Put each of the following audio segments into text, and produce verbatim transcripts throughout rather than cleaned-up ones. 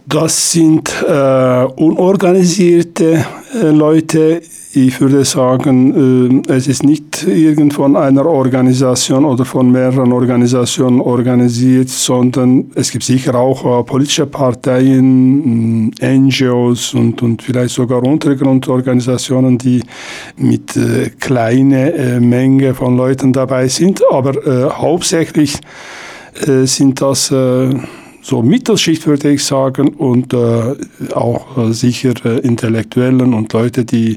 Das sind äh, unorganisierte äh, Leute. Ich würde sagen, äh, es ist nicht irgend von einer Organisation oder von mehreren Organisationen organisiert, sondern es gibt sicher auch äh, politische Parteien, äh, N G Os und, und vielleicht sogar Untergrundorganisationen, die mit äh, kleiner äh, Menge von Leuten dabei sind. Aber äh, hauptsächlich äh, sind das äh, so Mittelschicht, würde ich sagen, und äh, auch äh, sicher äh, Intellektuellen und Leute, die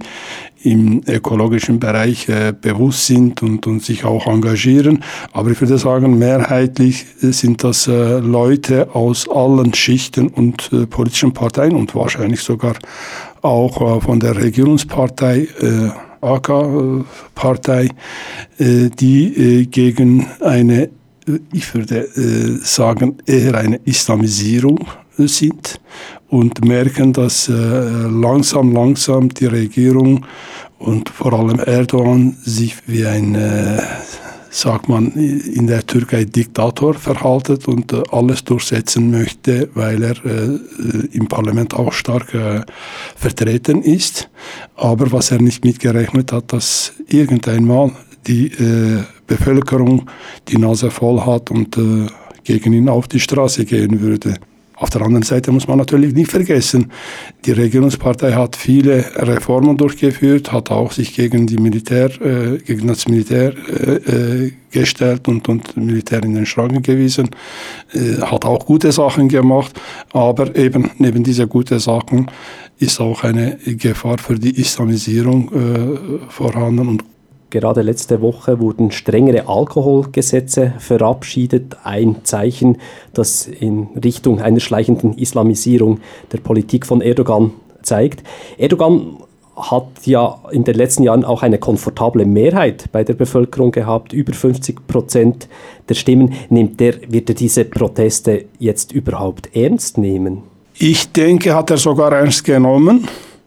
im ökologischen Bereich äh, bewusst sind und, und sich auch engagieren. Aber ich würde sagen, mehrheitlich sind das äh, Leute aus allen Schichten und äh, politischen Parteien und wahrscheinlich sogar auch äh, von der Regierungspartei äh, A K-Partei, äh, die äh, gegen eine, ich würde äh, sagen, eher eine Islamisierung äh, sind und merken, dass äh, langsam, langsam die Regierung und vor allem Erdogan sich wie ein, äh, sagt man, in der Türkei Diktator verhaltet und äh, alles durchsetzen möchte, weil er äh, im Parlament auch stark äh, vertreten ist. Aber was er nicht mitgerechnet hat, dass irgendeinmal die äh, Bevölkerung die Nase voll hat und äh, gegen ihn auf die Straße gehen würde. Auf der anderen Seite muss man natürlich nicht vergessen, die Regierungspartei hat viele Reformen durchgeführt, hat auch sich gegen die Militär, äh, gegen das Militär äh, gestellt und, und Militär in den Schranken gewiesen, äh, hat auch gute Sachen gemacht, aber eben neben dieser guten Sachen ist auch eine Gefahr für die Islamisierung äh, vorhanden. Und gerade letzte Woche wurden strengere Alkoholgesetze verabschiedet. Ein Zeichen, das in Richtung einer schleichenden Islamisierung der Politik von Erdogan zeigt. Erdogan hat ja in den letzten Jahren auch eine komfortable Mehrheit bei der Bevölkerung gehabt, über fünfzig Prozent der Stimmen. Nimmt der, wird er diese Proteste jetzt überhaupt ernst nehmen? Ich denke, hat er sogar ernst genommen.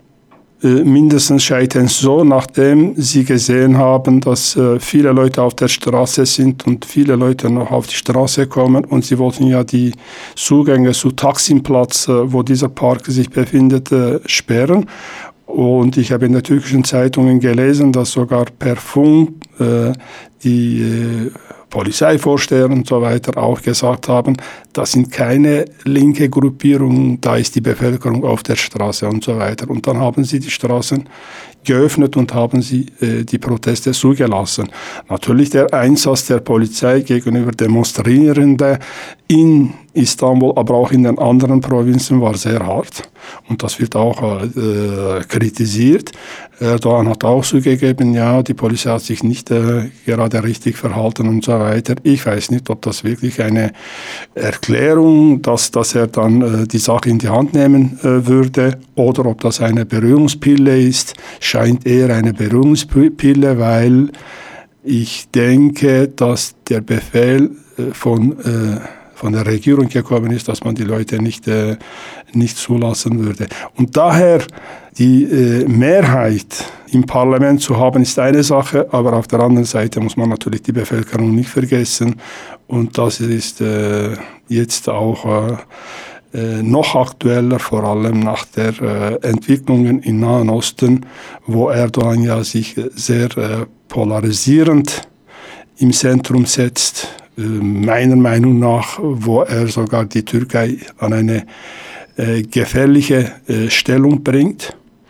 Mindestens scheint es so, nachdem sie gesehen haben, dass äh, viele Leute auf der Straße sind und viele Leute noch auf die Straße kommen und sie wollten ja die Zugänge zu Taksimplatz, äh, wo dieser Park sich befindet, äh, sperren. Und ich habe in den türkischen Zeitungen gelesen, dass sogar per Funk äh, die äh, Polizeivorsteher und so weiter auch gesagt haben, das sind keine linke Gruppierungen, da ist die Bevölkerung auf der Straße und so weiter. Und dann haben sie die Straßen geöffnet und haben sie äh, die Proteste zugelassen. Natürlich der Einsatz der Polizei gegenüber Demonstrierenden in Istanbul, aber auch in den anderen Provinzen war sehr hart. Und das wird auch äh, kritisiert. Erdogan hat auch zugegeben, ja, die Polizei hat sich nicht äh, gerade richtig verhalten und so weiter. Ich weiß nicht, ob das wirklich eine Erklärung, dass, dass er dann äh, die Sache in die Hand nehmen äh, würde, oder ob das eine Beruhigungspille ist. Scheint eher eine Beruhigungspille, weil ich denke, dass der Befehl äh, von äh, von der Regierung gekommen ist, dass man die Leute nicht, äh, nicht zulassen würde. Und daher die äh, Mehrheit im Parlament zu haben, ist eine Sache, aber auf der anderen Seite muss man natürlich die Bevölkerung nicht vergessen. Und das ist äh, jetzt auch äh, äh, noch aktueller, vor allem nach der äh, Entwicklungen im Nahen Osten, wo Erdogan ja sich sehr äh, polarisierend im Zentrum setzt, meiner Meinung nach, wo er sogar die Türkei an eine äh, gefährliche äh, Stellung bringt.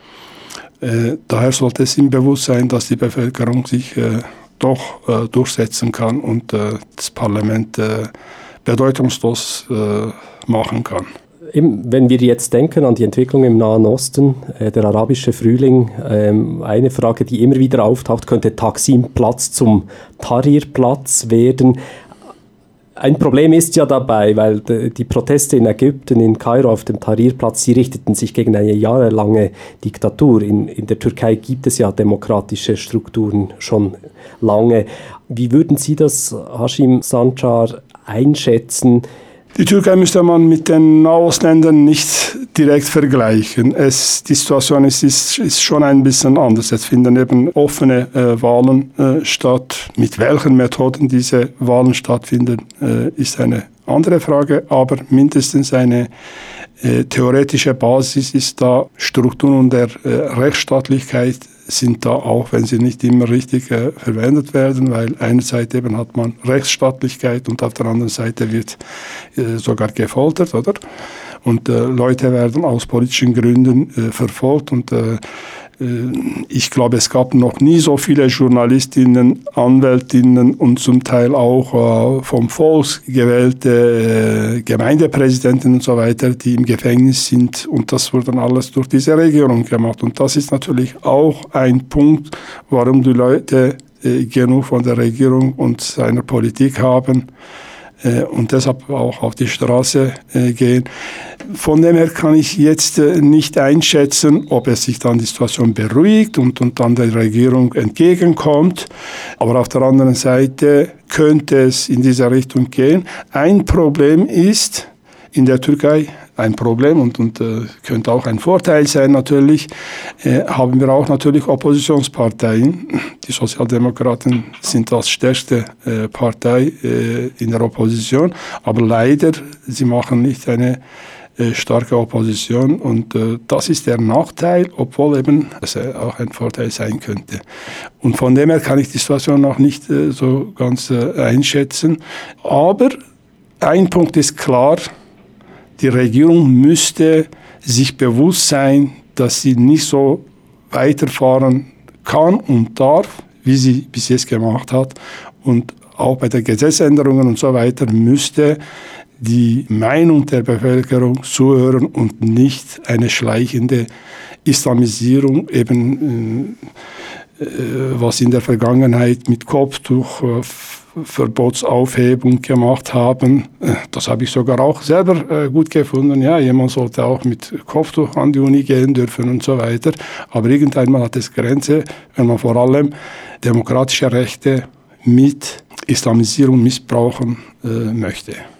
Äh, daher sollte es ihm bewusst sein, dass die Bevölkerung sich äh, doch äh, durchsetzen kann und äh, das Parlament äh, bedeutungslos äh, machen kann. Wenn wir jetzt denken an die Entwicklung im Nahen Osten, äh, der arabische Frühling, ähm, eine Frage, die immer wieder auftaucht, könnte Taksim-Platz zum Tahrir-Platz werden. Ein Problem ist ja dabei, weil die Proteste in Ägypten, in Kairo auf dem Tahrir-Platz, sie richteten sich gegen eine jahrelange Diktatur. In, in der Türkei gibt es ja demokratische Strukturen schon lange. Wie würden Sie das, Haşim Sancar, einschätzen? Die Türkei müsste man mit den Nahostländern nicht direkt vergleichen. Es, die Situation ist, ist, ist schon ein bisschen anders. Es finden eben offene äh, Wahlen äh, statt. Mit welchen Methoden diese Wahlen stattfinden, äh, ist eine andere Frage, aber mindestens eine äh, theoretische Basis ist da, Strukturen der äh, Rechtsstaatlichkeit sind da auch, wenn sie nicht immer richtig äh, verwendet werden, weil einerseits eben hat man Rechtsstaatlichkeit und auf der anderen Seite wird äh, sogar gefoltert, oder? Und äh, Leute werden aus politischen Gründen äh, verfolgt und äh, ich glaube, es gab noch nie so viele Journalistinnen, Anwältinnen und zum Teil auch äh, vom Volk gewählte äh, Gemeindepräsidenten und so weiter, die im Gefängnis sind. Und das wurde dann alles durch diese Regierung gemacht. Und das ist natürlich auch ein Punkt, warum die Leute äh, genug von der Regierung und seiner Politik haben äh, und deshalb auch auf die Straße äh, gehen. Von dem her kann ich jetzt äh, nicht einschätzen, ob es sich dann die Situation beruhigt und, und dann der Regierung entgegenkommt. Aber auf der anderen Seite könnte es in diese Richtung gehen. Ein Problem ist in der Türkei, ein Problem und, und äh, könnte auch ein Vorteil sein natürlich, äh, haben wir auch natürlich Oppositionsparteien. Die Sozialdemokraten sind das stärkste äh, Partei äh, in der Opposition, aber leider, sie machen nicht eine äh, starke Opposition und äh, das ist der Nachteil, obwohl eben es äh, auch ein Vorteil sein könnte. Und von dem her kann ich die Situation noch nicht äh, so ganz äh, einschätzen. Aber ein Punkt ist klar, die Regierung müsste sich bewusst sein, dass sie nicht so weiterfahren kann und darf, wie sie bis jetzt gemacht hat. Und auch bei den Gesetzänderungen und so weiter müsste die Meinung der Bevölkerung zuhören und nicht eine schleichende Islamisierung, eben äh, was in der Vergangenheit mit Kopftuch äh, Verbotsaufhebung gemacht haben. Das habe ich sogar auch selber äh, gut gefunden. Ja, jemand sollte auch mit Kopftuch an die Uni gehen dürfen und so weiter. Aber irgendwann hat es Grenze, wenn man vor allem demokratische Rechte mit Islamisierung missbrauchen äh, möchte.